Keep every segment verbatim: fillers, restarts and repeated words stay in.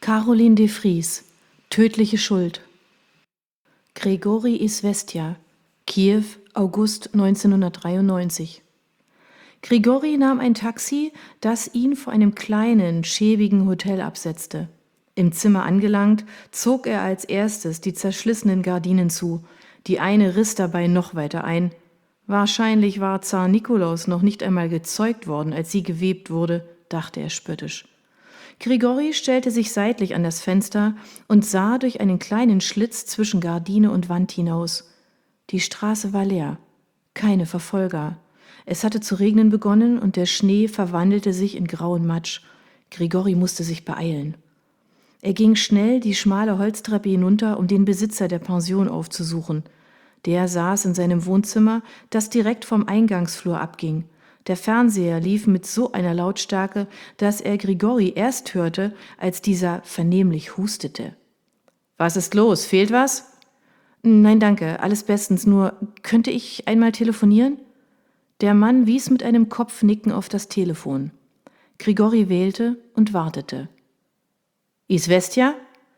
Caroline de Vries, Tödliche Schuld. Grigori Izvestja, Kiew, August neunzehnhundertdreiundneunzig. Grigori nahm ein Taxi, das ihn vor einem kleinen, schäbigen Hotel absetzte. Im Zimmer angelangt, zog er als erstes die zerschlissenen Gardinen zu. Die eine riss dabei noch weiter ein. Wahrscheinlich war Zar Nikolaus noch nicht einmal gezeugt worden, als sie gewebt wurde, dachte er spöttisch. Grigori stellte sich seitlich an das Fenster und sah durch einen kleinen Schlitz zwischen Gardine und Wand hinaus. Die Straße war leer, keine Verfolger. Es hatte zu regnen begonnen und der Schnee verwandelte sich in grauen Matsch. Grigori musste sich beeilen. Er ging schnell die schmale Holztreppe hinunter, um den Besitzer der Pension aufzusuchen. Der saß in seinem Wohnzimmer, das direkt vom Eingangsflur abging. Der Fernseher lief mit so einer Lautstärke, dass er Grigori erst hörte, als dieser vernehmlich hustete. »Was ist los? Fehlt was?« »Nein, danke, alles bestens, nur könnte ich einmal telefonieren?« Der Mann wies mit einem Kopfnicken auf das Telefon. Grigori wählte und wartete. »Izvestja?«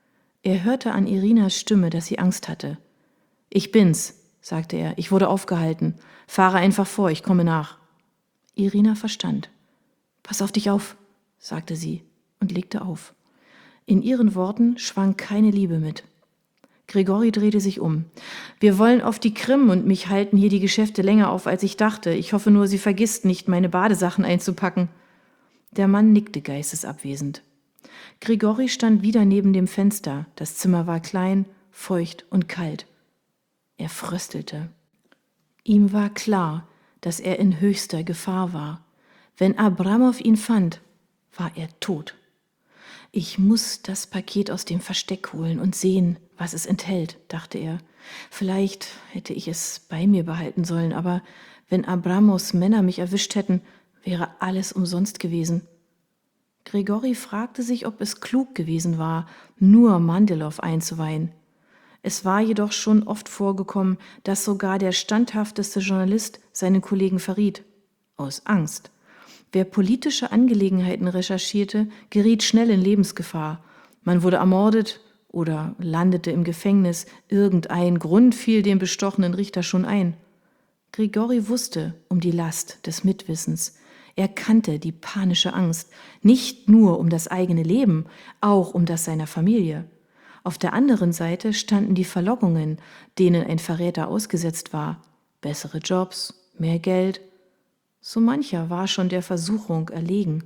Er hörte an Irinas Stimme, dass sie Angst hatte. »Ich bin's«, sagte er, »ich wurde aufgehalten. Fahre einfach vor, ich komme nach.« Irina verstand. »Pass auf dich auf«, sagte sie und legte auf. In ihren Worten schwang keine Liebe mit. Grigori drehte sich um. »Wir wollen auf die Krim und mich halten hier die Geschäfte länger auf, als ich dachte. Ich hoffe nur, sie vergisst nicht, meine Badesachen einzupacken.« Der Mann nickte geistesabwesend. Grigori stand wieder neben dem Fenster. Das Zimmer war klein, feucht und kalt. Er fröstelte. Ihm war klar, dass er in höchster Gefahr war. Wenn Abramow ihn fand, war er tot. »Ich muss das Paket aus dem Versteck holen und sehen, was es enthält«, dachte er. »Vielleicht hätte ich es bei mir behalten sollen, aber wenn Abramows Männer mich erwischt hätten, wäre alles umsonst gewesen.« Grigori fragte sich, ob es klug gewesen war, nur Mandelow einzuweihen. Es war jedoch schon oft vorgekommen, dass sogar der standhafteste Journalist seinen Kollegen verriet. Aus Angst. Wer politische Angelegenheiten recherchierte, geriet schnell in Lebensgefahr. Man wurde ermordet oder landete im Gefängnis. Irgendein Grund fiel dem bestochenen Richter schon ein. Grigori wusste um die Last des Mitwissens. Er kannte die panische Angst, nicht nur um das eigene Leben, auch um das seiner Familie. Auf der anderen Seite standen die Verlockungen, denen ein Verräter ausgesetzt war. Bessere Jobs, mehr Geld. So mancher war schon der Versuchung erlegen.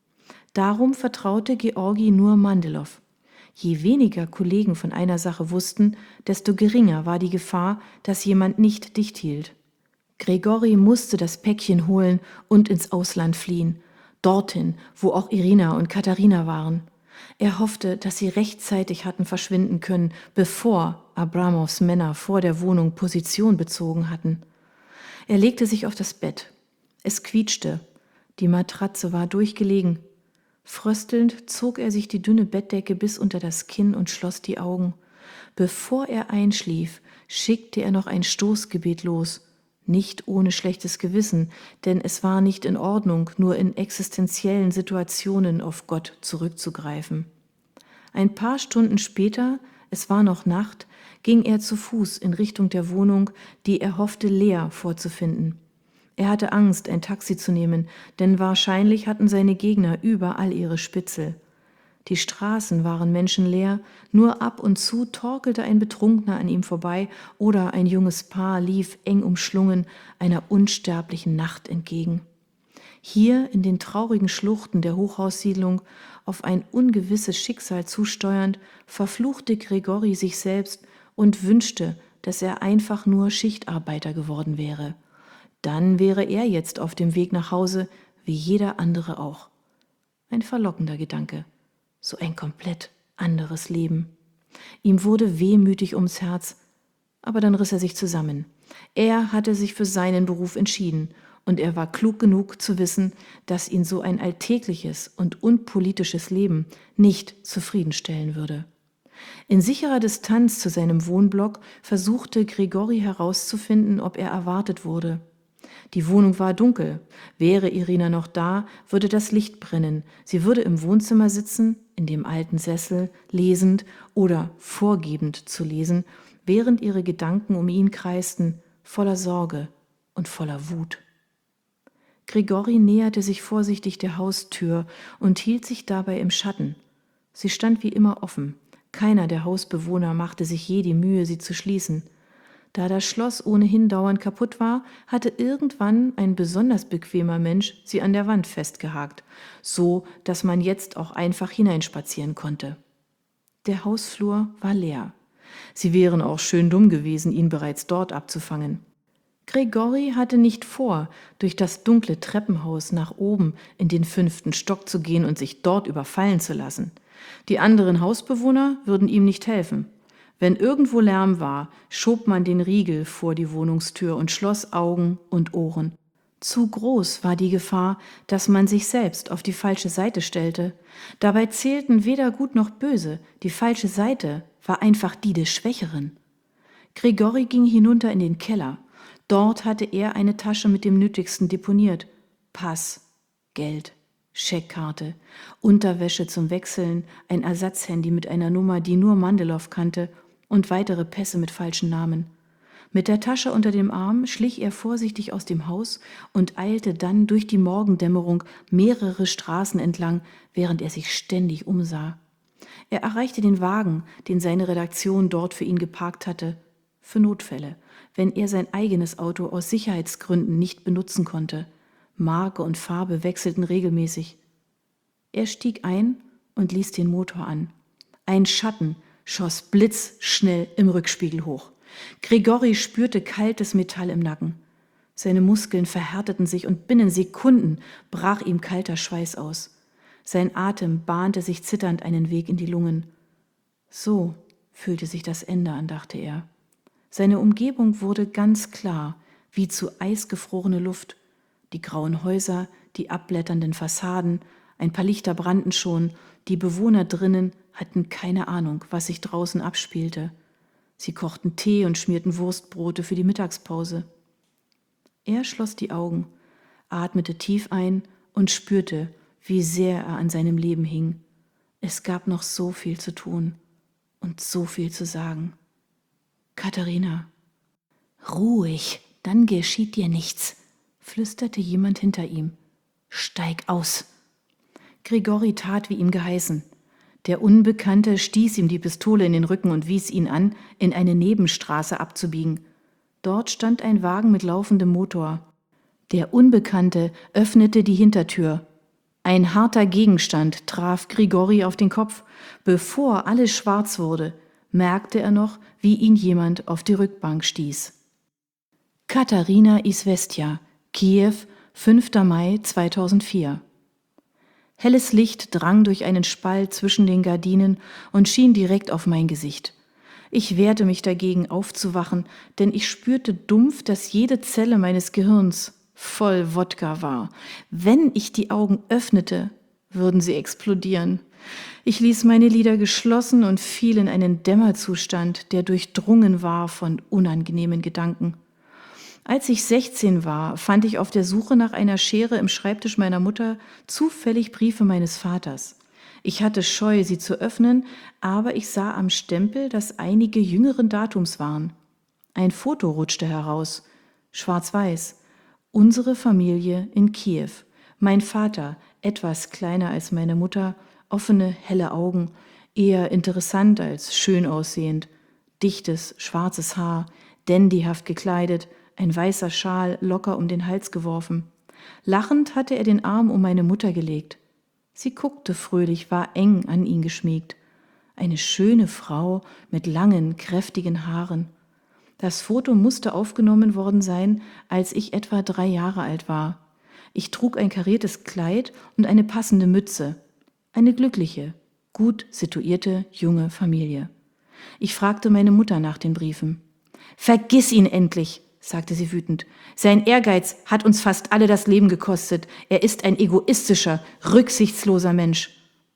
Darum vertraute Georgi nur Mandelow. Je weniger Kollegen von einer Sache wussten, desto geringer war die Gefahr, dass jemand nicht dicht hielt. Grigori musste das Päckchen holen und ins Ausland fliehen, dorthin, wo auch Irina und Katharina waren. Er hoffte, dass sie rechtzeitig hatten verschwinden können, bevor Abramows Männer vor der Wohnung Position bezogen hatten. Er legte sich auf das Bett. Es quietschte. Die Matratze war durchgelegen. Fröstelnd zog er sich die dünne Bettdecke bis unter das Kinn und schloss die Augen. Bevor er einschlief, schickte er noch ein Stoßgebet los. Nicht ohne schlechtes Gewissen, denn es war nicht in Ordnung, nur in existenziellen Situationen auf Gott zurückzugreifen. Ein paar Stunden später, es war noch Nacht, ging er zu Fuß in Richtung der Wohnung, die er hoffte leer vorzufinden. Er hatte Angst, ein Taxi zu nehmen, denn wahrscheinlich hatten seine Gegner überall ihre Spitzel. Die Straßen waren menschenleer, nur ab und zu torkelte ein Betrunkener an ihm vorbei oder ein junges Paar lief eng umschlungen einer unsterblichen Nacht entgegen. Hier in den traurigen Schluchten der Hochhaussiedlung, auf ein ungewisses Schicksal zusteuernd, verfluchte Grigori sich selbst und wünschte, dass er einfach nur Schichtarbeiter geworden wäre. Dann wäre er jetzt auf dem Weg nach Hause, wie jeder andere auch. Ein verlockender Gedanke. So ein komplett anderes Leben. Ihm wurde wehmütig ums Herz, aber dann riss er sich zusammen. Er hatte sich für seinen Beruf entschieden und er war klug genug zu wissen, dass ihn so ein alltägliches und unpolitisches Leben nicht zufriedenstellen würde. In sicherer Distanz zu seinem Wohnblock versuchte Grigori herauszufinden, ob er erwartet wurde. Die Wohnung war dunkel. Wäre Irina noch da, würde das Licht brennen. Sie würde im Wohnzimmer sitzen, in dem alten Sessel, lesend oder vorgebend zu lesen, während ihre Gedanken um ihn kreisten, voller Sorge und voller Wut. Grigori näherte sich vorsichtig der Haustür und hielt sich dabei im Schatten. Sie stand wie immer offen. Keiner der Hausbewohner machte sich je die Mühe, sie zu schließen. Da das Schloss ohnehin dauernd kaputt war, hatte irgendwann ein besonders bequemer Mensch sie an der Wand festgehakt, so dass man jetzt auch einfach hineinspazieren konnte. Der Hausflur war leer. Sie wären auch schön dumm gewesen, ihn bereits dort abzufangen. Grigori hatte nicht vor, durch das dunkle Treppenhaus nach oben in den fünften Stock zu gehen und sich dort überfallen zu lassen. Die anderen Hausbewohner würden ihm nicht helfen. Wenn irgendwo Lärm war, schob man den Riegel vor die Wohnungstür und schloss Augen und Ohren. Zu groß war die Gefahr, dass man sich selbst auf die falsche Seite stellte. Dabei zählten weder Gut noch Böse. Die falsche Seite war einfach die des Schwächeren. Grigori ging hinunter in den Keller. Dort hatte er eine Tasche mit dem Nötigsten deponiert. Pass, Geld, Scheckkarte, Unterwäsche zum Wechseln, ein Ersatzhandy mit einer Nummer, die nur Mandelow kannte, und weitere Pässe mit falschen Namen. Mit der Tasche unter dem Arm schlich er vorsichtig aus dem Haus und eilte dann durch die Morgendämmerung mehrere Straßen entlang, während er sich ständig umsah. Er erreichte den Wagen, den seine Redaktion dort für ihn geparkt hatte, für Notfälle, wenn er sein eigenes Auto aus Sicherheitsgründen nicht benutzen konnte. Marke und Farbe wechselten regelmäßig. Er stieg ein und ließ den Motor an. Ein Schatten schoss blitzschnell im Rückspiegel hoch. Grigori spürte kaltes Metall im Nacken. Seine Muskeln verhärteten sich und binnen Sekunden brach ihm kalter Schweiß aus. Sein Atem bahnte sich zitternd einen Weg in die Lungen. So fühlte sich das Ende an, dachte er. Seine Umgebung wurde ganz klar, wie zu eisgefrorene Luft. Die grauen Häuser, die abblätternden Fassaden, ein paar Lichter brannten schon, die Bewohner drinnen hatten keine Ahnung, was sich draußen abspielte. Sie kochten Tee und schmierten Wurstbrote für die Mittagspause. Er schloss die Augen, atmete tief ein und spürte, wie sehr er an seinem Leben hing. Es gab noch so viel zu tun und so viel zu sagen. Katharina. Ruhig, dann geschieht dir nichts, flüsterte jemand hinter ihm. Steig aus. Grigori tat, wie ihm geheißen. Der Unbekannte stieß ihm die Pistole in den Rücken und wies ihn an, in eine Nebenstraße abzubiegen. Dort stand ein Wagen mit laufendem Motor. Der Unbekannte öffnete die Hintertür. Ein harter Gegenstand traf Grigori auf den Kopf. Bevor alles schwarz wurde, merkte er noch, wie ihn jemand auf die Rückbank stieß. Katharina Izvestja, Kiew, fünfter Mai zweitausendvier. Helles Licht drang durch einen Spalt zwischen den Gardinen und schien direkt auf mein Gesicht. Ich wehrte mich dagegen, aufzuwachen, denn ich spürte dumpf, dass jede Zelle meines Gehirns voll Wodka war. Wenn ich die Augen öffnete, würden sie explodieren. Ich ließ meine Lider geschlossen und fiel in einen Dämmerzustand, der durchdrungen war von unangenehmen Gedanken. Als ich sechzehn war, fand ich auf der Suche nach einer Schere im Schreibtisch meiner Mutter zufällig Briefe meines Vaters. Ich hatte Scheu, sie zu öffnen, aber ich sah am Stempel, dass einige jüngeren Datums waren. Ein Foto rutschte heraus, schwarz-weiß. Unsere Familie in Kiew. Mein Vater, etwas kleiner als meine Mutter, offene, helle Augen, eher interessant als schön aussehend, dichtes, schwarzes Haar, dandyhaft gekleidet, ein weißer Schal locker um den Hals geworfen. Lachend hatte er den Arm um meine Mutter gelegt. Sie guckte fröhlich, war eng an ihn geschmiegt. Eine schöne Frau mit langen, kräftigen Haaren. Das Foto musste aufgenommen worden sein, als ich etwa drei Jahre alt war. Ich trug ein kariertes Kleid und eine passende Mütze. Eine glückliche, gut situierte junge Familie. Ich fragte meine Mutter nach den Briefen. »Vergiss ihn endlich«, sagte sie wütend. »Sein Ehrgeiz hat uns fast alle das Leben gekostet. Er ist ein egoistischer, rücksichtsloser Mensch.«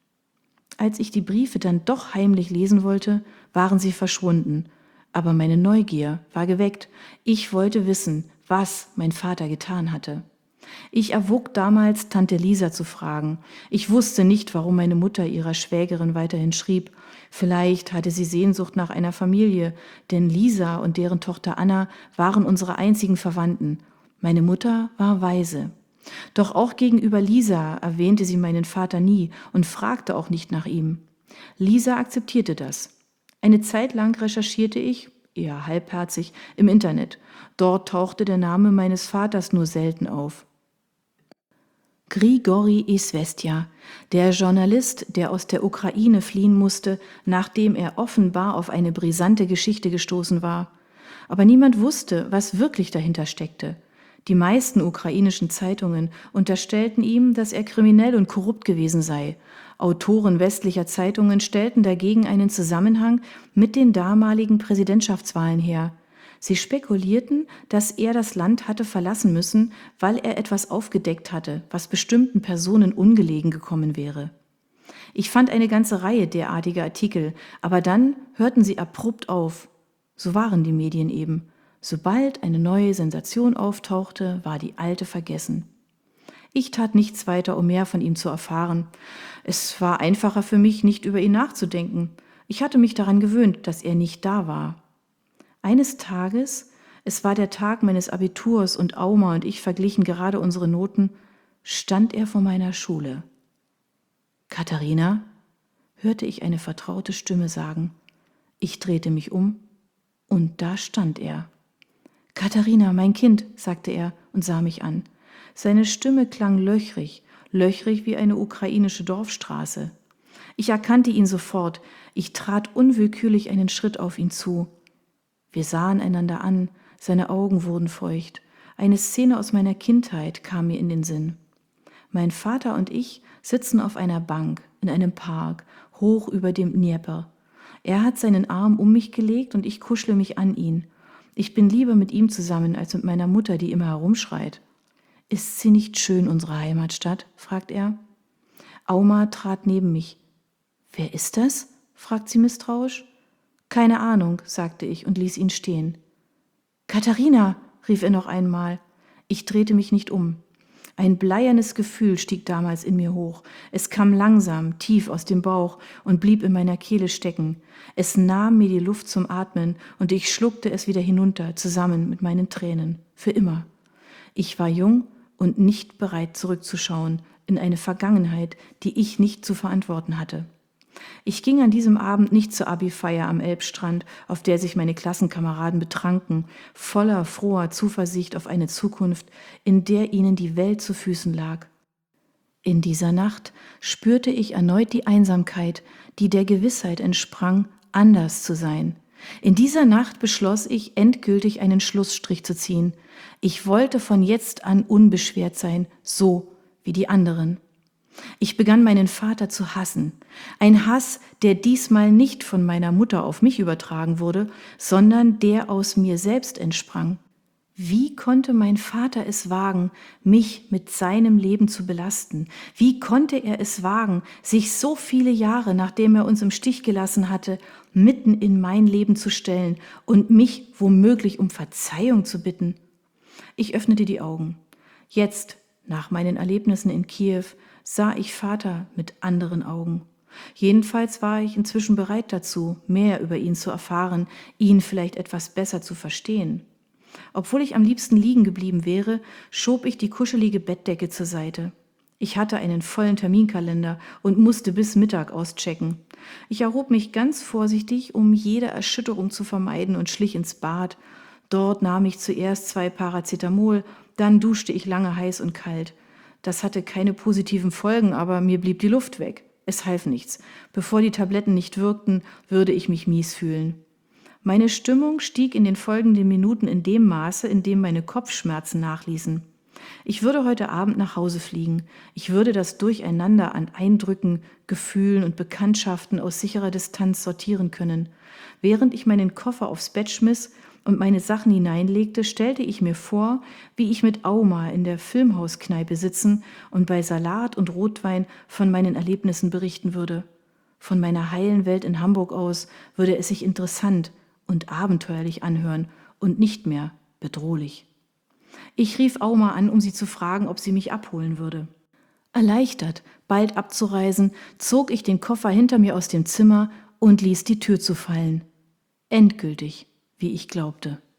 Als ich die Briefe dann doch heimlich lesen wollte, waren sie verschwunden. Aber meine Neugier war geweckt. Ich wollte wissen, was mein Vater getan hatte. Ich erwog damals, Tante Lisa zu fragen. Ich wusste nicht, warum meine Mutter ihrer Schwägerin weiterhin schrieb. Vielleicht hatte sie Sehnsucht nach einer Familie, denn Lisa und deren Tochter Anna waren unsere einzigen Verwandten. Meine Mutter war Waise. Doch auch gegenüber Lisa erwähnte sie meinen Vater nie und fragte auch nicht nach ihm. Lisa akzeptierte das. Eine Zeit lang recherchierte ich, eher halbherzig, im Internet. Dort tauchte der Name meines Vaters nur selten auf. Grigori Iswestja, der Journalist, der aus der Ukraine fliehen musste, nachdem er offenbar auf eine brisante Geschichte gestoßen war. Aber niemand wusste, was wirklich dahinter steckte. Die meisten ukrainischen Zeitungen unterstellten ihm, dass er kriminell und korrupt gewesen sei. Autoren westlicher Zeitungen stellten dagegen einen Zusammenhang mit den damaligen Präsidentschaftswahlen her. Sie spekulierten, dass er das Land hatte verlassen müssen, weil er etwas aufgedeckt hatte, was bestimmten Personen ungelegen gekommen wäre. Ich fand eine ganze Reihe derartiger Artikel, aber dann hörten sie abrupt auf. So waren die Medien eben. Sobald eine neue Sensation auftauchte, war die alte vergessen. Ich tat nichts weiter, um mehr von ihm zu erfahren. Es war einfacher für mich, nicht über ihn nachzudenken. Ich hatte mich daran gewöhnt, dass er nicht da war. Eines Tages, es war der Tag meines Abiturs und Auma und ich verglichen gerade unsere Noten, stand er vor meiner Schule. »Katharina«, hörte ich eine vertraute Stimme sagen. Ich drehte mich um und da stand er. »Katharina, mein Kind«, sagte er und sah mich an. Seine Stimme klang löchrig, löchrig wie eine ukrainische Dorfstraße. Ich erkannte ihn sofort. Ich trat unwillkürlich einen Schritt auf ihn zu. Wir sahen einander an, seine Augen wurden feucht. Eine Szene aus meiner Kindheit kam mir in den Sinn. Mein Vater und ich sitzen auf einer Bank in einem Park, hoch über dem Dnjepr. Er hat seinen Arm um mich gelegt und ich kuschle mich an ihn. Ich bin lieber mit ihm zusammen als mit meiner Mutter, die immer herumschreit. »Ist sie nicht schön, unsere Heimatstadt?« fragt er. Auma trat neben mich. »Wer ist das?« fragt sie misstrauisch. »Keine Ahnung«, sagte ich und ließ ihn stehen. »Katharina«, rief er noch einmal. Ich drehte mich nicht um. Ein bleiernes Gefühl stieg damals in mir hoch. Es kam langsam, tief aus dem Bauch und blieb in meiner Kehle stecken. Es nahm mir die Luft zum Atmen und ich schluckte es wieder hinunter, zusammen mit meinen Tränen. Für immer. Ich war jung und nicht bereit zurückzuschauen in eine Vergangenheit, die ich nicht zu verantworten hatte. Ich ging an diesem Abend nicht zur Abi-Feier am Elbstrand, auf der sich meine Klassenkameraden betranken, voller froher Zuversicht auf eine Zukunft, in der ihnen die Welt zu Füßen lag. In dieser Nacht spürte ich erneut die Einsamkeit, die der Gewissheit entsprang, anders zu sein. In dieser Nacht beschloss ich, endgültig einen Schlussstrich zu ziehen. Ich wollte von jetzt an unbeschwert sein, so wie die anderen. Ich begann meinen Vater zu hassen. Ein Hass, der diesmal nicht von meiner Mutter auf mich übertragen wurde, sondern der aus mir selbst entsprang. Wie konnte mein Vater es wagen, mich mit seinem Leben zu belasten? Wie konnte er es wagen, sich so viele Jahre, nachdem er uns im Stich gelassen hatte, mitten in mein Leben zu stellen und mich womöglich um Verzeihung zu bitten? Ich öffnete die Augen. Jetzt, nach meinen Erlebnissen in Kiew, sah ich Vater mit anderen Augen. Jedenfalls war ich inzwischen bereit dazu, mehr über ihn zu erfahren, ihn vielleicht etwas besser zu verstehen. Obwohl ich am liebsten liegen geblieben wäre, schob ich die kuschelige Bettdecke zur Seite. Ich hatte einen vollen Terminkalender und musste bis Mittag auschecken. Ich erhob mich ganz vorsichtig, um jede Erschütterung zu vermeiden und schlich ins Bad. Dort nahm ich zuerst zwei Paracetamol, dann duschte ich lange heiß und kalt. Das hatte keine positiven Folgen, aber mir blieb die Luft weg. Es half nichts. Bevor die Tabletten nicht wirkten, würde ich mich mies fühlen. Meine Stimmung stieg in den folgenden Minuten in dem Maße, in dem meine Kopfschmerzen nachließen. Ich würde heute Abend nach Hause fliegen. Ich würde das Durcheinander an Eindrücken, Gefühlen und Bekanntschaften aus sicherer Distanz sortieren können. Während ich meinen Koffer aufs Bett schmiss und meine Sachen hineinlegte, stellte ich mir vor, wie ich mit Auma in der Filmhauskneipe sitzen und bei Salat und Rotwein von meinen Erlebnissen berichten würde. Von meiner heilen Welt in Hamburg aus würde es sich interessant und abenteuerlich anhören und nicht mehr bedrohlich. Ich rief Auma an, um sie zu fragen, ob sie mich abholen würde. Erleichtert, bald abzureisen, zog ich den Koffer hinter mir aus dem Zimmer und ließ die Tür zufallen. Endgültig, wie ich glaubte.